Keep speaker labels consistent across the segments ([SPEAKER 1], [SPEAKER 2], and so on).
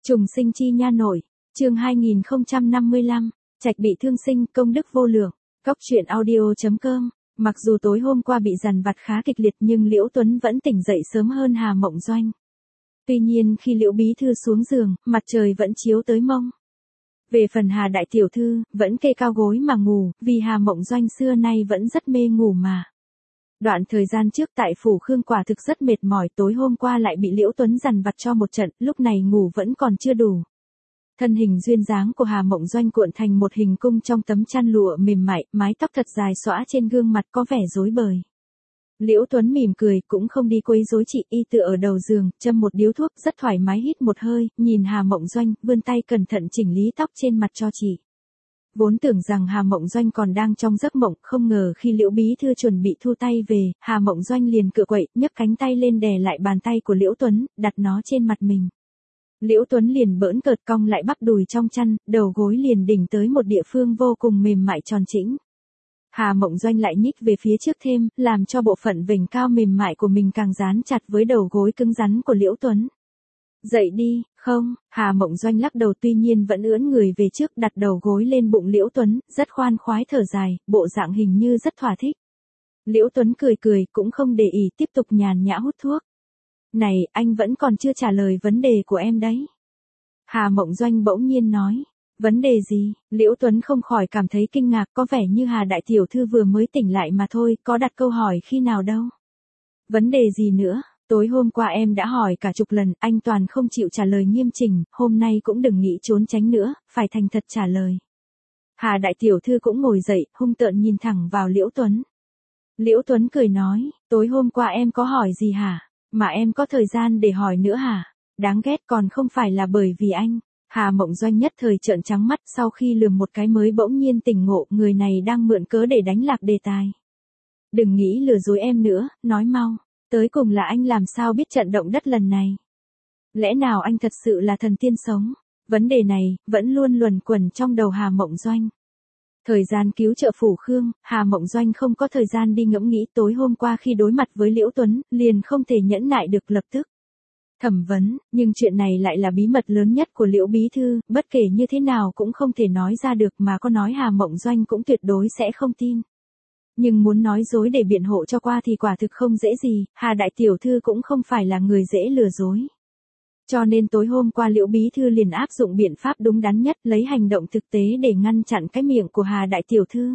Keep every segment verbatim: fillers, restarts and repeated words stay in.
[SPEAKER 1] Trùng sinh chi nha nội, chương hai nghìn không trăm năm mươi lăm, trạch bị thương sinh, công đức vô lượng. Góc truyện audio.com. Mặc dù tối hôm qua bị dằn vặt khá kịch liệt nhưng Liễu Tuấn vẫn tỉnh dậy sớm hơn Hà Mộng Doanh. Tuy nhiên khi Liễu Bí Thư xuống giường, mặt trời vẫn chiếu tới mông. Về phần Hà Đại Tiểu Thư, vẫn kê cao gối mà ngủ, vì Hà Mộng Doanh xưa nay vẫn rất mê ngủ mà. Đoạn thời gian trước tại phủ Khương quả thực rất mệt mỏi, tối hôm qua lại bị Liễu Tuấn dằn vặt cho một trận, lúc này ngủ vẫn còn chưa đủ. Thân hình duyên dáng của Hà Mộng Doanh cuộn thành một hình cung trong tấm chăn lụa mềm mại, mái tóc thật dài xõa trên gương mặt có vẻ rối bời. Liễu Tuấn mỉm cười, cũng không đi quấy rối chị, y tựa ở đầu giường, châm một điếu thuốc, rất thoải mái hít một hơi, nhìn Hà Mộng Doanh, vươn tay cẩn thận chỉnh lý tóc trên mặt cho chị. Vốn tưởng rằng Hà Mộng Doanh còn đang trong giấc mộng, không ngờ khi Liễu Bí Thư chuẩn bị thu tay về, Hà Mộng Doanh liền cựa quậy, nhấc cánh tay lên đè lại bàn tay của Liễu Tuấn, đặt nó trên mặt mình. Liễu Tuấn liền bỡn cợt cong lại bắp đùi trong chăn, đầu gối liền đỉnh tới một địa phương vô cùng mềm mại tròn chỉnh. Hà Mộng Doanh lại nhích về phía trước thêm, làm cho bộ phận vểnh cao mềm mại của mình càng dán chặt với đầu gối cứng rắn của Liễu Tuấn. Dậy đi, không, Hà Mộng Doanh lắc đầu, tuy nhiên vẫn ưỡn người về trước, đặt đầu gối lên bụng Liễu Tuấn, rất khoan khoái thở dài, bộ dạng hình như rất thỏa thích. Liễu Tuấn cười cười, cũng không để ý, tiếp tục nhàn nhã hút thuốc. Này, anh vẫn còn chưa trả lời vấn đề của em đấy. Hà Mộng Doanh bỗng nhiên nói. Vấn đề gì? Liễu Tuấn không khỏi cảm thấy kinh ngạc, có vẻ như Hà Đại Tiểu Thư vừa mới tỉnh lại mà thôi, có đặt câu hỏi khi nào đâu. Vấn đề gì nữa? Tối hôm qua em đã hỏi cả chục lần, anh toàn không chịu trả lời nghiêm chỉnh, hôm nay cũng đừng nghĩ trốn tránh nữa, phải thành thật trả lời. Hà Đại Tiểu Thư cũng ngồi dậy, hung tợn nhìn thẳng vào Liễu Tuấn. Liễu Tuấn cười nói, tối hôm qua em có hỏi gì hả? Mà em có thời gian để hỏi nữa hả? Đáng ghét, còn không phải là bởi vì anh. Hà Mộng Doanh nhất thời trợn trắng mắt, sau khi lườm một cái mới bỗng nhiên tỉnh ngộ, người này đang mượn cớ để đánh lạc đề tài. Đừng nghĩ lừa dối em nữa, nói mau. Tới cùng là anh làm sao biết trận động đất lần này? Lẽ nào anh thật sự là thần tiên sống? Vấn đề này, vẫn luôn luẩn quẩn trong đầu Hà Mộng Doanh. Thời gian cứu trợ phủ Khương, Hà Mộng Doanh không có thời gian đi ngẫm nghĩ, tối hôm qua khi đối mặt với Liễu Tuấn, liền không thể nhẫn nại được lập tức thẩm vấn, nhưng chuyện này lại là bí mật lớn nhất của Liễu Bí Thư, bất kể như thế nào cũng không thể nói ra được, mà có nói Hà Mộng Doanh cũng tuyệt đối sẽ không tin. Nhưng muốn nói dối để biện hộ cho qua thì quả thực không dễ gì, Hà Đại Tiểu Thư cũng không phải là người dễ lừa dối. Cho nên tối hôm qua Liễu Bí Thư liền áp dụng biện pháp đúng đắn nhất, lấy hành động thực tế để ngăn chặn cái miệng của Hà Đại Tiểu Thư.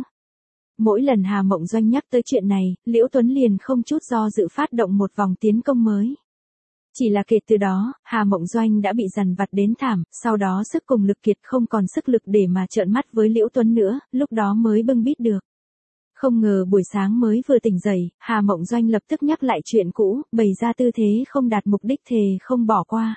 [SPEAKER 1] Mỗi lần Hà Mộng Doanh nhắc tới chuyện này, Liễu Tuấn liền không chút do dự phát động một vòng tiến công mới. Chỉ là kể từ đó, Hà Mộng Doanh đã bị dằn vặt đến thảm, sau đó sức cùng lực kiệt, không còn sức lực để mà trợn mắt với Liễu Tuấn nữa, lúc đó mới bưng bít được. Không ngờ buổi sáng mới vừa tỉnh dậy, Hà Mộng Doanh lập tức nhắc lại chuyện cũ, bày ra tư thế không đạt mục đích thề không bỏ qua.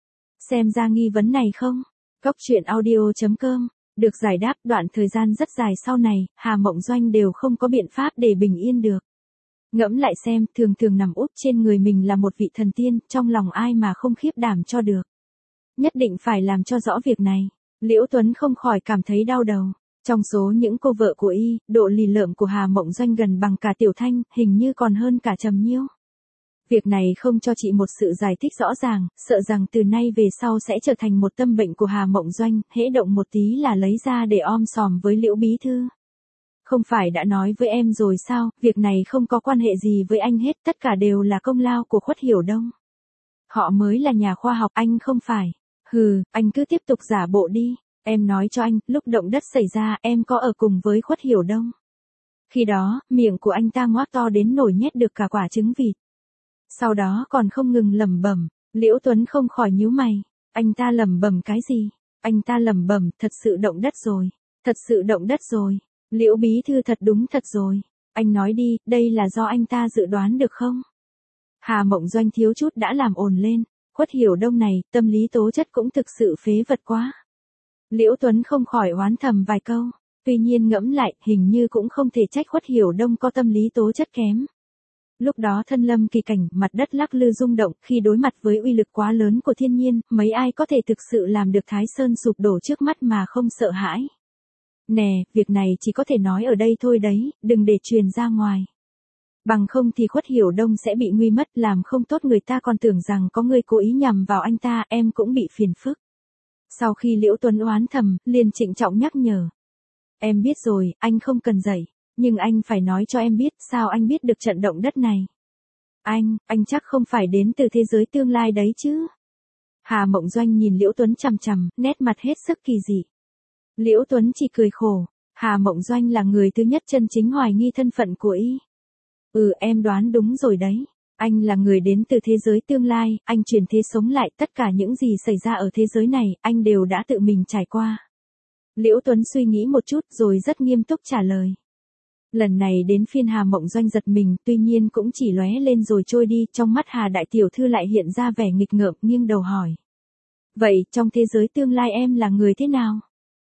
[SPEAKER 1] Xem ra nghi vấn này không? Góc truyện audio.com. Được giải đáp, đoạn thời gian rất dài sau này, Hà Mộng Doanh đều không có biện pháp để bình yên được. Ngẫm lại xem, thường thường nằm úp trên người mình là một vị thần tiên, trong lòng ai mà không khiếp đảm cho được. Nhất định phải làm cho rõ việc này. Liễu Tuấn không khỏi cảm thấy đau đầu. Trong số những cô vợ của y, độ lì lợm của Hà Mộng Doanh gần bằng cả Tiểu Thanh, hình như còn hơn cả Trầm Nhiêu. Việc này không cho chị một sự giải thích rõ ràng, sợ rằng từ nay về sau sẽ trở thành một tâm bệnh của Hà Mộng Doanh, hễ động một tí là lấy ra để om sòm với Liễu Bí Thư. Không phải đã nói với em rồi sao, việc này không có quan hệ gì với anh hết, tất cả đều là công lao của Khuất Hiểu Đông. Họ mới là nhà khoa học, anh không phải. Hừ, anh cứ tiếp tục giả bộ đi. Em nói cho anh, lúc động đất xảy ra, em có ở cùng với Khuất Hiểu Đông. Khi đó, miệng của anh ta ngoác to đến nổi nhét được cả quả trứng vịt. Sau đó còn không ngừng lẩm bẩm. Liễu Tuấn không khỏi nhíu mày. Anh ta lẩm bẩm cái gì? Anh ta lẩm bẩm, thật sự động đất rồi. Thật sự động đất rồi. Liễu Bí Thư thật đúng thật rồi. Anh nói đi, đây là do anh ta dự đoán được không? Hà Mộng Doanh thiếu chút đã làm ồn lên. Khuất Hiểu Đông này, tâm lý tố chất cũng thực sự phế vật quá. Liễu Tuấn không khỏi oán thầm vài câu. Tuy nhiên ngẫm lại, hình như cũng không thể trách Khuất Hiểu Đông có tâm lý tố chất kém. Lúc đó thân lâm kỳ cảnh, mặt đất lắc lư rung động, khi đối mặt với uy lực quá lớn của thiên nhiên, mấy ai có thể thực sự làm được Thái Sơn sụp đổ trước mắt mà không sợ hãi. Nè, việc này chỉ có thể nói ở đây thôi đấy, đừng để truyền ra ngoài. Bằng không thì Khuất Hiểu Đông sẽ bị nguy mất, làm không tốt người ta còn tưởng rằng có người cố ý nhằm vào anh ta, em cũng bị phiền phức. Sau khi Liễu Tuấn oán thầm, liền trịnh trọng nhắc nhở. Em biết rồi, anh không cần dạy, nhưng anh phải nói cho em biết, sao anh biết được trận động đất này? Anh, anh chắc không phải đến từ thế giới tương lai đấy chứ? Hà Mộng Doanh nhìn Liễu Tuấn chằm chằm, nét mặt hết sức kỳ dị. Liễu Tuấn chỉ cười khổ, Hà Mộng Doanh là người thứ nhất chân chính hoài nghi thân phận của y. Ừ, em đoán đúng rồi đấy. Anh là người đến từ thế giới tương lai, anh chuyển thế sống lại, tất cả những gì xảy ra ở thế giới này, anh đều đã tự mình trải qua. Liễu Tuấn suy nghĩ một chút rồi rất nghiêm túc trả lời. Lần này đến phiên Hà Mộng Doanh giật mình, tuy nhiên cũng chỉ lóe lên rồi trôi đi, trong mắt Hà đại tiểu thư lại hiện ra vẻ nghịch ngợm, nghiêng đầu hỏi. Vậy, trong thế giới tương lai em là người thế nào?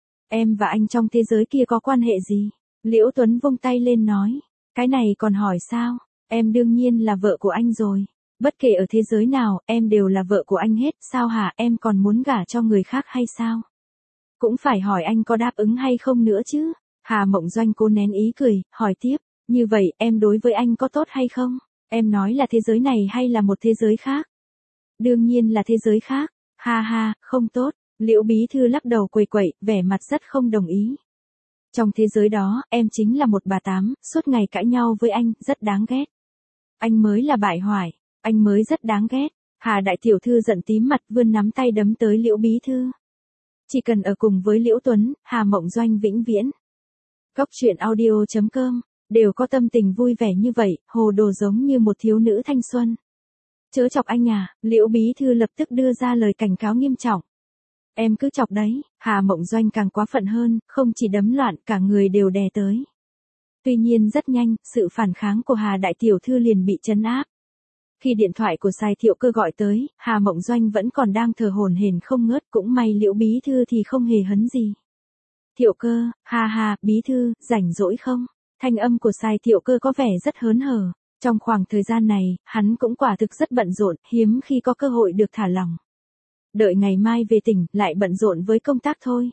[SPEAKER 1] Em và anh trong thế giới kia có quan hệ gì? Liễu Tuấn vung tay lên nói. Cái này còn hỏi sao? Em đương nhiên là vợ của anh rồi. Bất kể ở thế giới nào, em đều là vợ của anh hết, sao hả, em còn muốn gả cho người khác hay sao? Cũng phải hỏi anh có đáp ứng hay không nữa chứ? Hà Mộng Doanh cố nén ý cười, hỏi tiếp, như vậy em đối với anh có tốt hay không? Em nói là thế giới này hay là một thế giới khác? Đương nhiên là thế giới khác, ha ha, không tốt. Liễu bí thư lắc đầu quầy quậy, vẻ mặt rất không đồng ý. Trong thế giới đó, em chính là một bà tám, suốt ngày cãi nhau với anh, rất đáng ghét. Anh mới là bại hoại, anh mới rất đáng ghét. Hà đại tiểu thư giận tím mặt vươn nắm tay đấm tới Liễu bí thư. Chỉ cần ở cùng với Liễu Tuấn, Hà Mộng Doanh vĩnh viễn. Góc truyện audio chấm com, đều có tâm tình vui vẻ như vậy, hồ đồ giống như một thiếu nữ thanh xuân. Chớ chọc anh à, Liễu bí thư lập tức đưa ra lời cảnh cáo nghiêm trọng. Em cứ chọc đấy, Hà Mộng Doanh càng quá phận hơn, không chỉ đấm loạn, cả người đều đè tới. Tuy nhiên rất nhanh, sự phản kháng của Hà đại tiểu thư liền bị trấn áp. Khi điện thoại của Sai Thiệu Cơ gọi tới, Hà Mộng Doanh vẫn còn đang thở hổn hển không ngớt, cũng may Liễu bí thư thì không hề hấn gì. Thiệu Cơ, ha ha, bí thư, rảnh rỗi không? Thanh âm của Sai Thiệu Cơ có vẻ rất hớn hở. Trong khoảng thời gian này, hắn cũng quả thực rất bận rộn, hiếm khi có cơ hội được thả lỏng. Đợi ngày mai về tỉnh, lại bận rộn với công tác thôi.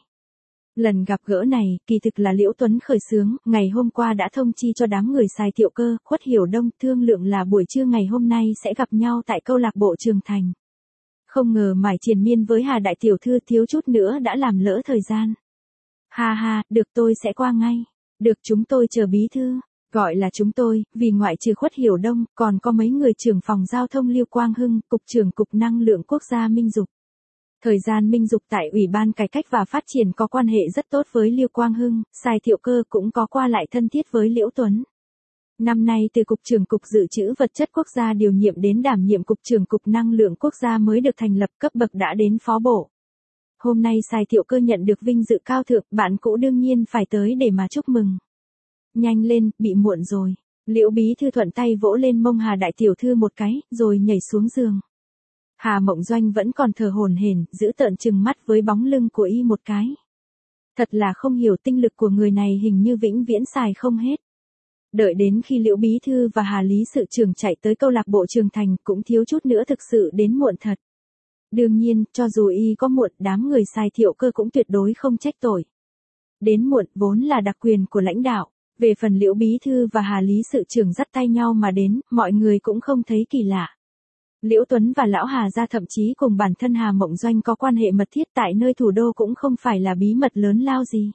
[SPEAKER 1] Lần gặp gỡ này, kỳ thực là Liễu Tuấn khởi xướng, ngày hôm qua đã thông chi cho đám người Sai Thiệu Cơ, Khuất Hiểu Đông, thương lượng là buổi trưa ngày hôm nay sẽ gặp nhau tại câu lạc bộ Trường Thành. Không ngờ mải triền miên với Hà đại tiểu thư thiếu chút nữa đã làm lỡ thời gian. Ha ha, được tôi sẽ qua ngay. Được chúng tôi chờ bí thư. Gọi là chúng tôi, vì ngoại trừ Khuất Hiểu Đông, còn có mấy người trưởng phòng giao thông Liêu Quang Hưng, cục trưởng cục năng lượng quốc gia Minh Dục. Thời gian Minh Dục tại Ủy ban Cải cách và Phát triển có quan hệ rất tốt với Liêu Quang Hưng, Sai Thiệu Cơ cũng có qua lại thân thiết với Liễu Tuấn. Năm nay từ Cục trưởng Cục Dự trữ Vật chất Quốc gia điều nhiệm đến đảm nhiệm Cục trưởng Cục Năng lượng Quốc gia mới được thành lập, cấp bậc đã đến phó bộ. Hôm nay Sai Thiệu Cơ nhận được vinh dự cao thượng, bạn cũ đương nhiên phải tới để mà chúc mừng. Nhanh lên, bị muộn rồi. Liễu bí thư thuận tay vỗ lên mông Hà đại tiểu thư một cái, rồi nhảy xuống giường. Hà Mộng Doanh vẫn còn thở hổn hển, giữ tợn trừng mắt với bóng lưng của y một cái. Thật là không hiểu, tinh lực của người này hình như vĩnh viễn xài không hết. Đợi đến khi Liễu bí thư và Hà lý sự trưởng chạy tới câu lạc bộ Trường Thành, cũng thiếu chút nữa thực sự đến muộn thật. Đương nhiên, cho dù y có muộn, đám người Sai Thiệu Cơ cũng tuyệt đối không trách tội. Đến muộn vốn là đặc quyền của lãnh đạo. Về phần Liễu bí thư và Hà lý sự trưởng dắt tay nhau mà đến, mọi người cũng không thấy kỳ lạ. Liễu Tuấn và lão Hà gia thậm chí cùng bản thân Hà Mộng Doanh có quan hệ mật thiết tại nơi thủ đô cũng không phải là bí mật lớn lao gì.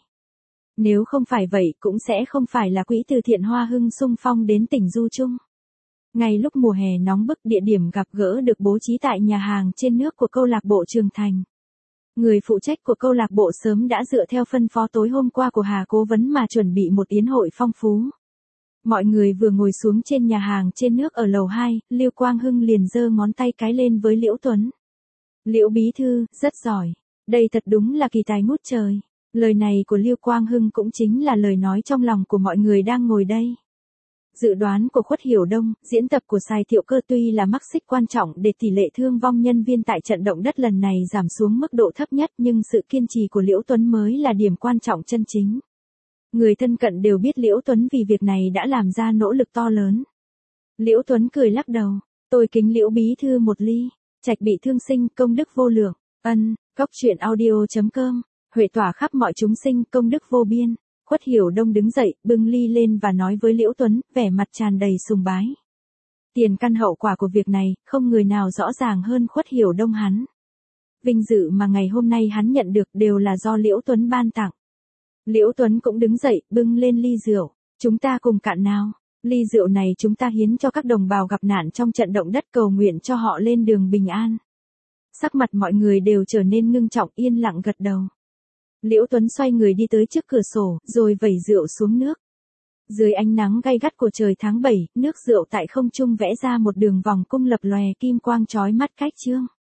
[SPEAKER 1] Nếu không phải vậy cũng sẽ không phải là quỹ từ thiện Hoa Hưng xung phong đến tỉnh Du Trung. Ngay lúc mùa hè nóng bức, địa điểm gặp gỡ được bố trí tại nhà hàng trên nước của câu lạc bộ Trường Thành. Người phụ trách của câu lạc bộ sớm đã dựa theo phân phó tối hôm qua của Hà cố vấn mà chuẩn bị một yến hội phong phú. Mọi người vừa ngồi xuống trên nhà hàng trên nước ở lầu hai, Liêu Quang Hưng liền giơ ngón tay cái lên với Liễu Tuấn. Liễu bí thư, rất giỏi. Đây thật đúng là kỳ tài ngút trời. Lời này của Liêu Quang Hưng cũng chính là lời nói trong lòng của mọi người đang ngồi đây. Dự đoán của Khuất Hiểu Đông, diễn tập của Sai Thiệu Cơ tuy là mắc xích quan trọng để tỷ lệ thương vong nhân viên tại trận động đất lần này giảm xuống mức độ thấp nhất, nhưng sự kiên trì của Liễu Tuấn mới là điểm quan trọng chân chính. Người thân cận đều biết Liễu Tuấn vì việc này đã làm ra nỗ lực to lớn. Liễu Tuấn cười lắc đầu, tôi kính Liễu bí thư một ly. Trạch bị thương sinh, công đức vô lượng. Ân, góc truyện audio chấm com, huệ tỏa khắp mọi chúng sinh, công đức vô biên. Khuất Hiểu Đông đứng dậy, bưng ly lên và nói với Liễu Tuấn, vẻ mặt tràn đầy sùng bái. Tiền căn hậu quả của việc này, không người nào rõ ràng hơn Khuất Hiểu Đông hắn. Vinh dự mà ngày hôm nay hắn nhận được đều là do Liễu Tuấn ban tặng. Liễu Tuấn cũng đứng dậy, bưng lên ly rượu. Chúng ta cùng cạn nào. Ly rượu này chúng ta hiến cho các đồng bào gặp nạn trong trận động đất, cầu nguyện cho họ lên đường bình an. Sắc mặt mọi người đều trở nên ngưng trọng, yên lặng gật đầu. Liễu Tuấn xoay người đi tới trước cửa sổ, rồi vẩy rượu xuống nước. Dưới ánh nắng gay gắt của trời tháng bảy, nước rượu tại không trung vẽ ra một đường vòng cung lập lòe kim quang chói mắt cách chương.